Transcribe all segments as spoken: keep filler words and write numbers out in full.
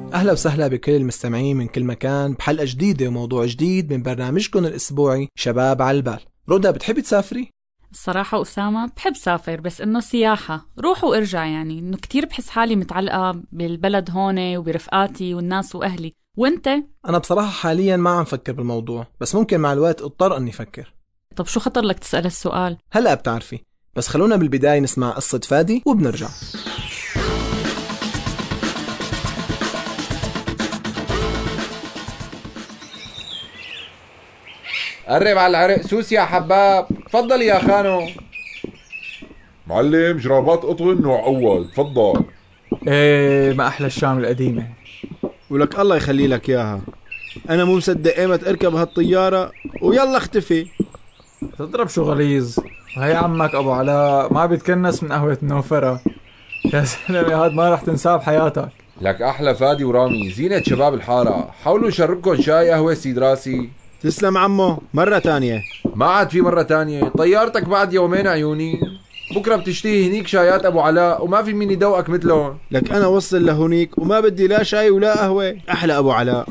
أهلا وسهلا بكل المستمعين من كل مكان بحلقة جديدة وموضوع جديد من برنامجكم الأسبوعي شباب على البال. رودة، بتحبي تسافري؟ الصراحة أسامة بحب سافر، بس إنه سياحة روح وارجع، يعني إنه كتير بحس حالي متعلقة بالبلد هون وبرفقاتي والناس وأهلي. وإنت؟ أنا بصراحة حاليا ما عم فكر بالموضوع، بس ممكن مع الوقت اضطر أني فكر. طب شو خطر لك تسأل السؤال؟ هلأ بتعرفي، بس خلونا بالبداية نسمع قصة فادي وبنرجع. قرب على العرق سوس يا حباب. تفضل يا خانو. معلم، جرابات قطن نوع أول، تفضل. ايه، ما أحلى الشام القديمة. ولك الله يخلي لك إياها. أنا مو مصدق إيمت أركب هالطيارة ويلا اختفي. تضرب شو غليظ. وهي عمك أبو علاء ما بيتكنس من قهوة النوفرة. يا زلمة هاد ما رح تنساه بحياتك. لك أحلى فادي ورامي، زينة شباب الحارة. حاولوا نشربكن شاي قهوة سيد راسي. تسلم عمو، مرة تانية. ما عاد في مرة تانية، طيارتك بعد يومين عيوني. بكرة بتشتهي هنيك شايات أبو علاء وما في مين يدوقك مثلهم. لك أنا وصل لهونيك وما بدي لا شاي ولا قهوة. أحلى أبو علاء.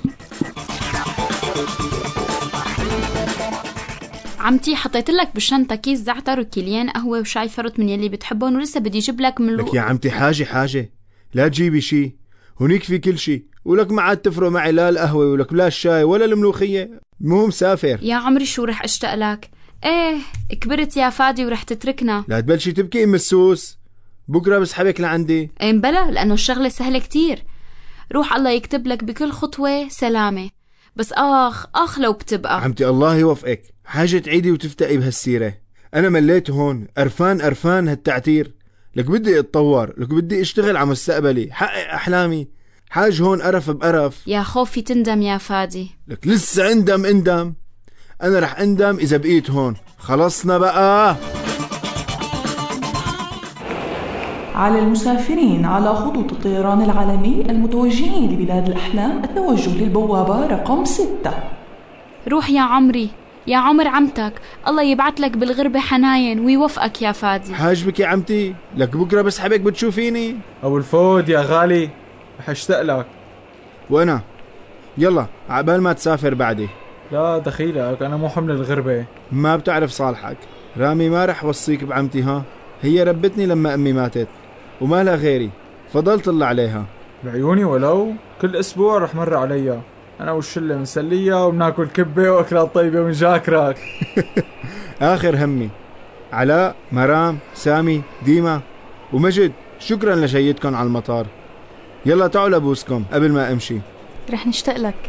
عمتي حطيت لك بالشنطة كيس زعتر وكيليان قهوة وشاي فرط من يلي بتحبهم، ولسه بدي جيب لك من لك يا عمتي حاجة حاجة، لا تجيبي شي، هونيك في كل شي. ولك ما عاد تفرق معي لا القهوة ولك لا الشاي ولا الملوخية. مو مسافر يا عمري. شو رح اشتاق لك؟ ايه كبرت يا فادي ورح تتركنا. لا تبلشي تبكي ام السوس، بكرة بسحبك لعندي. ايه بلا، لانه الشغلة سهلة كتير. روح الله يكتب لك بكل خطوة سلامة. بس اخ اخ لو بتبقى. عمتي الله يوفقك، حاجة تعيدي وتفتقي بهالسيرة. انا مليت هون، قرفان قرفان هالتعتير. لك بدي اتطور، لك بدي اشتغل على مستقبلي، حقق احلامي. حاج هون قرف بقرف. يا خوفي تندم يا فادي. لك لسه اندم اندم. انا رح اندم اذا بقيت هون. خلصنا بقى. على المسافرين على خطوط الطيران العالمي المتوجهين لبلاد الأحلام التوجه للبوابة رقم ستة. روح يا عمري، يا عمر عمتك الله يبعت لك بالغربة حناين ويوفقك يا فادي. حاجبك يا عمتي، لك بكرة بسحبك بتشوفيني. أبو الفود يا غالي، رح اشتاق لك. وانا يلا عبال ما تسافر بعدي. لا دخيلك، أنا مو حمل الغربة. ما بتعرف صالحك رامي، ما رح وصيك بعمتي. ها هي ربتني لما أمي ماتت وما لها غيري، فضلت الله عليها. بعيوني، ولو كل أسبوع رح مر عليا أنا والشلة مسلية وبناكل كبة وأكلات طيبة ونجاكرك. آخر همي علاء، مرام، سامي، ديما ومجد، شكرا لشيتكم على المطار. يلا تعالوا لبوسكم قبل ما أمشي. رح نشتاق لك.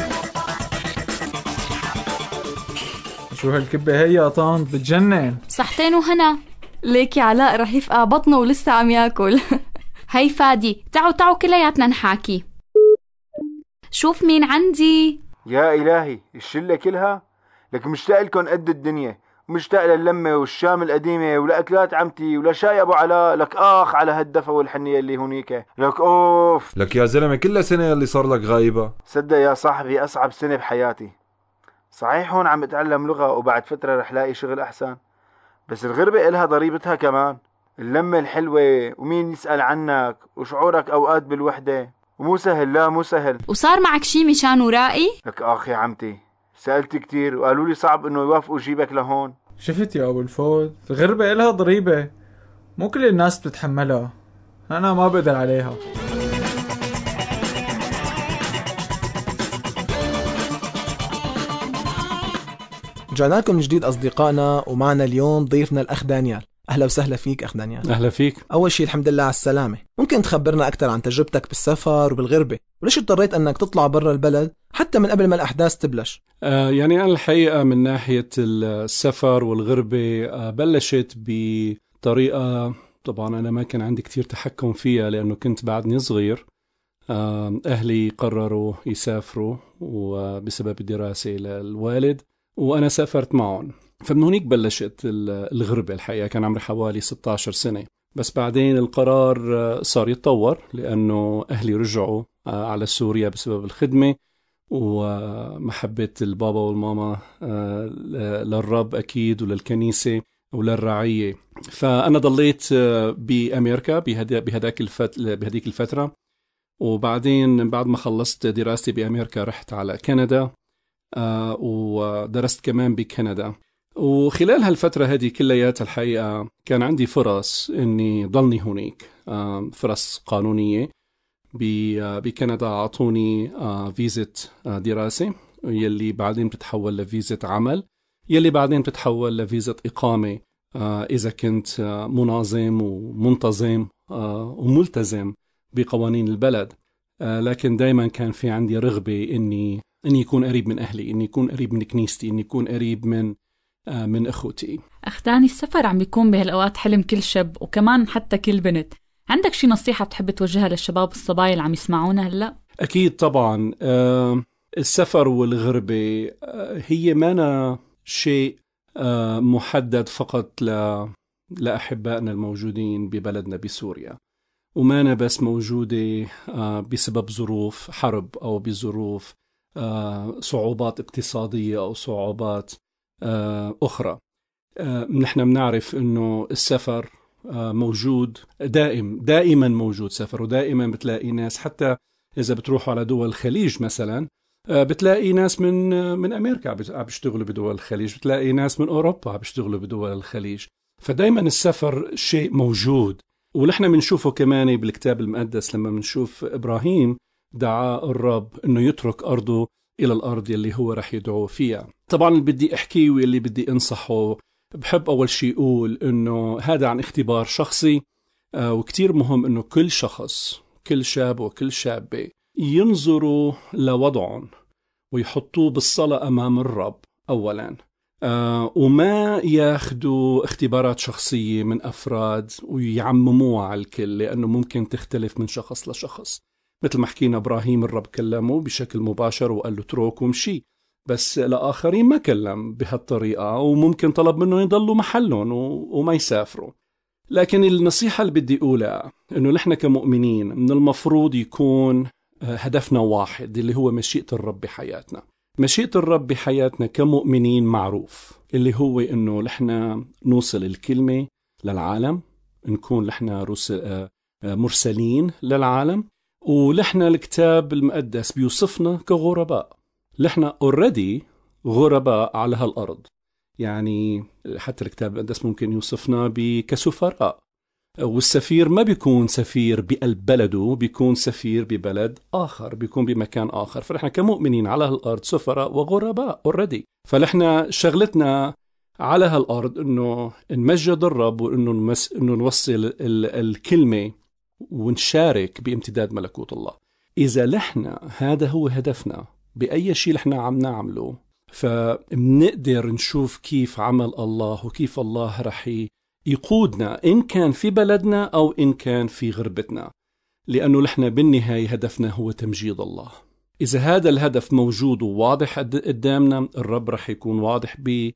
شو هالكبة هي يا طنط، بتجنن. صحتين وهنا. ليك يا علاء رح يفقع بطنه ولسه عم ياكل. هاي فادي، تعوا تعوا كلياتنا نحاكي. شوف مين عندي. يا إلهي، الشلة كلها. لك مشتاق لكم قد الدنيا، مشتاق للمة والشام القديمة ولأكلات عمتي ولشاي أبو علاء. لك آخ على هالدفة والحنية اللي هونيك. لك أوف. لك يا زلمة كل سنة اللي صار لك غايبة. صدق يا صاحبي، أصعب سنة بحياتي. صحيح هون عم اتعلم لغة وبعد فترة رح لاقي شغل أحسن، بس الغربة إلها ضريبتها كمان. اللمة الحلوة ومين يسأل عنك وشعورك أوقات بالوحدة، ومو سهل. لا مو سهل. وصار معك شي مشان ورائي؟ لك آخ يا عمتي، سألت كتير وقالوا لي صعب إنه يوافقوا جيبك لهون. شفت يا أبو الفود، الغربة إلها ضريبة مو كل الناس بتتحملها، أنا ما بقدر عليها. رجعنا لكم من جديد أصدقائنا، ومعنا اليوم ضيفنا الأخ دانيال. أهلا وسهلا فيك أخ دانيال. أهلا فيك. أول شيء الحمد لله على السلامة. ممكن تخبرنا أكثر عن تجربتك بالسفر وبالغربة، وليش اضطريت أنك تطلع برا البلد حتى من قبل ما الأحداث تبلش؟ آه يعني أنا الحقيقة من ناحية السفر والغربة آه بلشت بطريقة طبعا أنا ما كان عندي كتير تحكم فيها، لأنه كنت بعدني صغير. آه أهلي قرروا يسافروا وبسبب الدراسة للوالد، وأنا سافرت معهم. فمن هونيك بلشت الغربة. الحقيقة كان عمري حوالي ستة عشر سنة، بس بعدين القرار صار يتطور لأنه أهلي رجعوا على سوريا بسبب الخدمة ومحبة البابا والماما للرب أكيد وللكنيسة وللرعية. فأنا ضليت بأمريكا بهداك الفت... بهديك الفترة، وبعدين بعد ما خلصت دراستي بأمريكا رحت على كندا آه ودرست كمان بكندا. وخلال هالفترة هذه كلياتها الحقيقة كان عندي فرص إني ضلني هونيك، آه فرص قانونية بكندا. أعطوني آه فيزة آه دراسة يلي بعدين بتتحول لفيزة عمل، يلي بعدين بتتحول لفيزة إقامة آه إذا كنت آه مناظم ومنتظم آه وملتزم بقوانين البلد. آه لكن دايما كان في عندي رغبة إني إني يكون قريب من أهلي، إني يكون قريب من كنيستي، إني يكون قريب من آه من أخوتي. أخ داني، السفر عم بيكون بهالأوقات حلم كل شاب وكمان حتى كل بنت. عندك شي نصيحة بتحب توجهها للشباب الصبايا اللي عم يسمعونا هلأ؟ أكيد طبعا. آه السفر والغربة آه هي مانا شيء آه محدد فقط ل... لأحبائنا الموجودين ببلدنا بسوريا، ومانا بس موجودة آه بسبب ظروف حرب أو بظروف آه صعوبات اقتصادية أو صعوبات آه أخرى. آه نحن بنعرف إنه السفر آه موجود دائم، دائما موجود سفر، ودائما بتلاقي ناس، حتى إذا بتروحوا على دول الخليج مثلا آه بتلاقي ناس من آه من أمريكا عم بيشتغلوا بدول الخليج، بتلاقي ناس من أوروبا عم بيشتغلوا بدول الخليج. فدائما السفر شيء موجود، ونحن بنشوفه كمان بالكتاب المقدس لما بنشوف إبراهيم دعا الرب إنه يترك أرضه إلى الأرض يلي هو رح يدعو فيها. طبعا اللي بدي أحكيه واللي بدي أنصحه، بحب أول شيء أقول إنه هذا عن اختبار شخصي، آه وكتير مهم إنه كل شخص، كل شاب وكل شابة ينظروا لوضعهم ويحطوه بالصلاة أمام الرب أولا، آه وما ياخدوا اختبارات شخصية من أفراد ويعمموها على الكل، لأنه ممكن تختلف من شخص لشخص. مثل ما حكينا إبراهيم الرب كلمه بشكل مباشر وقال له اترك ومشي، بس لآخرين ما كلم بهالطريقة، وممكن طلب منه يضلوا محلهم وما يسافروا. لكن النصيحة اللي بدي أقولها إنه نحن كمؤمنين من المفروض يكون هدفنا واحد، اللي هو مشيئة الرب بحياتنا. مشيئة الرب بحياتنا كمؤمنين معروف، اللي هو إنه نحن نوصل الكلمة للعالم، نكون نحن مرسلين للعالم، ولحنا الكتاب المقدس بيوصفنا كغرباء. لحنا already غرباء على هالأرض، يعني حتى الكتاب المقدس ممكن يوصفنا كسفراء، والسفير ما بيكون سفير بقلب بلده، بيكون سفير ببلد آخر، بيكون بمكان آخر. فنحن كمؤمنين على هالأرض سفراء وغرباء already. فنحن شغلتنا على هالأرض إنه نمجد الرب، وإنه نمس... إنه نوصل ال... الكلمة ونشارك بامتداد ملكوت الله. إذا لحنا هذا هو هدفنا بأي شيء لحنا عم نعمله، فمنقدر نشوف كيف عمل الله وكيف الله رح يقودنا، إن كان في بلدنا أو إن كان في غربتنا، لأنه لحنا بالنهاية هدفنا هو تمجيد الله. إذا هذا الهدف موجود وواضح قدامنا، الرب رح يكون واضح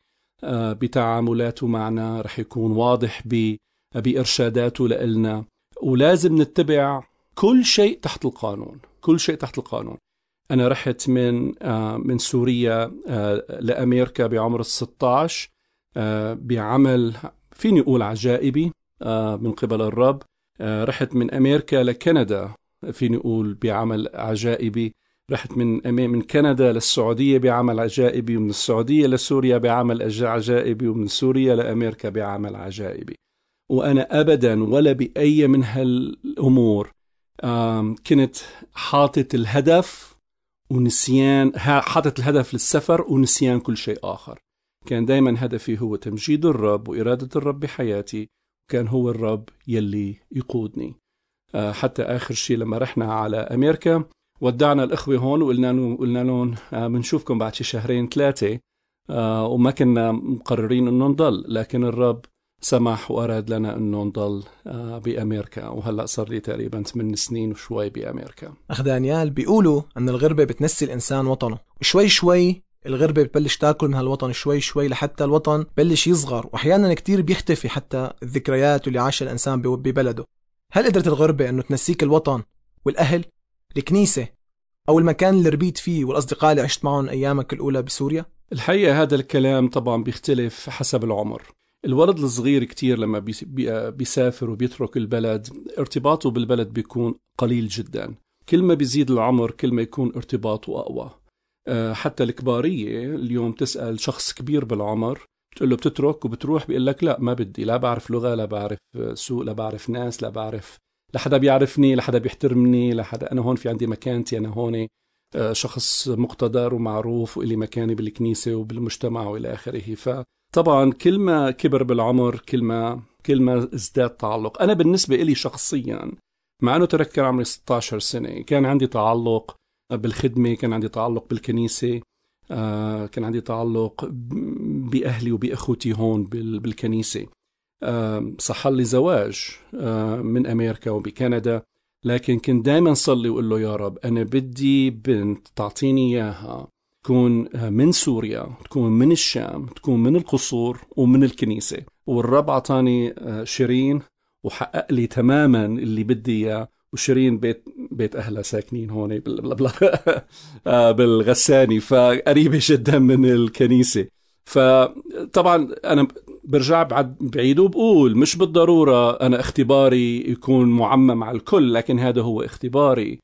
بتعاملاته معنا، رح يكون واضح بإرشاداته لإلنا، ولازم نتبع كل شيء تحت القانون، كل شيء تحت القانون. أنا رحت من من سوريا لأمريكا بعمر الستة عشر بعمل فيني أقول عجائبي من قبل الرب. رحت من أمريكا لكندا فيني أقول بعمل عجائبي. رحت من من كندا للسعودية بعمل عجائبي، ومن السعودية لسوريا بعمل عجائبي، ومن سوريا لأمريكا بعمل عجائبي. وأنا أبدا ولا بأي من هالأمور كنت حاطت الهدف ونسيان، حاطت الهدف للسفر ونسيان كل شيء آخر. كان دايما هدفي هو تمجيد الرب وإرادة الرب بحياتي، كان هو الرب يلي يقودني. حتى آخر شيء لما رحنا على أمريكا ودعنا الأخوة هون وقلنا لهم قلنا لهم بنشوفكم بعد شي شهرين ثلاثة، وما كنا مقررين إنه نضل، لكن الرب سمح وأراد لنا أنه نضل بأمريكا، وهلأ صار لي تقريبا ثمان سنين وشوي بأمريكا. أخ دانيال، بيقولوا أن الغربة بتنسي الإنسان وطنه، وشوي شوي الغربة بتبلش تاكل من هالوطن شوي شوي لحتى الوطن بلش يصغر، وأحيانا كتير بيختفي حتى الذكريات اللي عاش الإنسان ببلده. هل قدرت الغربة أنه تنسيك الوطن والأهل، الكنيسة، أو المكان اللي ربيت فيه والأصدقاء اللي عشت معهم أيامك الأولى بسوريا؟ الحقيقة هذا الكلام طبعا بيختلف حسب العمر. الولد الصغير كتير لما بيسافر وبيترك البلد ارتباطه بالبلد بيكون قليل جدا، كل ما بيزيد العمر كل ما يكون ارتباطه أقوى. حتى الكبارية اليوم تسأل شخص كبير بالعمر بتقول له بتترك وبتروح، بيقول لك لا ما بدي، لا بعرف لغة، لا بعرف سوق، لا بعرف ناس، لا بعرف لحدا بيعرفني، لحدا بيحترمني، لحدا أنا هون في عندي مكانتي، أنا هون شخص مقتدر ومعروف وإلي مكاني بالكنيسة وبالمجتمع وإلى آخره. فطبعا كل ما كبر بالعمر كل ما كل ما ازداد تعلق. أنا بالنسبة إلي شخصيا مع أنه ترك كان عمري ستة عشر سنة كان عندي تعلق بالخدمة، كان عندي تعلق بالكنيسة، آه كان عندي تعلق بأهلي وبأخوتي هون بالكنيسة. آه صح لي زواج آه من أمريكا وبكندا، لكن كنت دايما صلي وقل له يا رب أنا بدي بنت تعطيني إياها تكون من سوريا، تكون من الشام، تكون من القصور ومن الكنيسة. والرب عطاني آه شيرين وحقق لي تماما اللي بدي إياه. وشيرين بيت بيت أهلها ساكنين هون بالغساني، فقريبة جدا من الكنيسة. فطبعا أنا برجع بعد بعيد وبقول مش بالضرورة أنا اختباري يكون معمم على الكل، لكن هذا هو اختباري.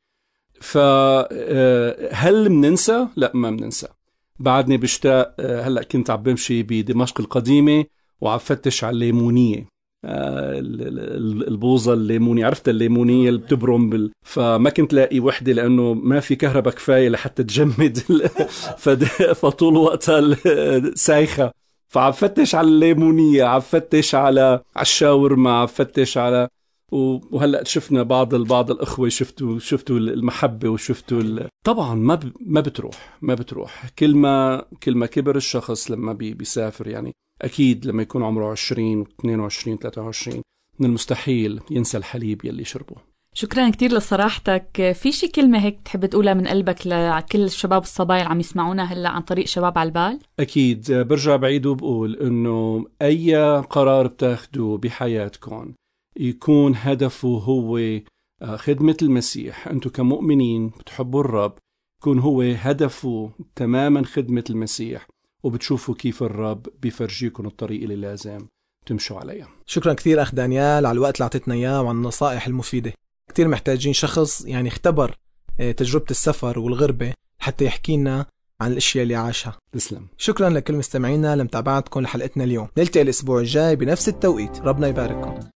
فهل مننسى؟ لا ما مننسى، بعدني بشتاق. هلأ كنت عم بمشي بدمشق القديمة وعم فتش على الليمونية، البوظة الليمونية، عرفت الليمونية اللي بتبرم بال... فما كنت لاقي وحدة لأنه ما في كهرباء كفاية لحتى تجمد فد... فطول وقتها سايخة. فعم فتش على الليمونية، عم فتش على الشاورما، عم فتش على وهلأ شفنا بعض بعض الأخوة، شفتوا شفتوا المحبة وشفتوا ال... طبعا ما ب... ما بتروح ما بتروح كل ما كل ما كبر الشخص لما بي... بيسافر. يعني أكيد لما يكون عمره عشرين اثنين وعشرين ثلاثة وعشرين من المستحيل ينسى الحليب يلي شربه. شكرا كتير لصراحتك. في شي كلمة هيك تحب تقولها من قلبك لكل الشباب الصبايا اللي عم يسمعونا هلأ عن طريق شباب على البال؟ أكيد برجع بعيد وبقول إنه أي قرار بتاخدوه بحياتكم يكون هدفه هو خدمة المسيح. أنتم كمؤمنين بتحبوا الرب، يكون هو هدفه تماما خدمة المسيح، وبتشوفوا كيف الرب بيفرجيكم الطريق اللي لازم تمشوا عليها. شكرا كثير أخ دانيال على الوقت اللي عطيتنا إياه وعن النصائح المفيدة. كثير محتاجين شخص يعني اختبر تجربة السفر والغربة حتى يحكي لنا عن الاشياء اللي عاشها. تسلم. شكرا لكل مستمعينا لمتابعتكم لحلقتنا اليوم. نلتقي الاسبوع الجاي بنفس التوقيت. ربنا يبارككم.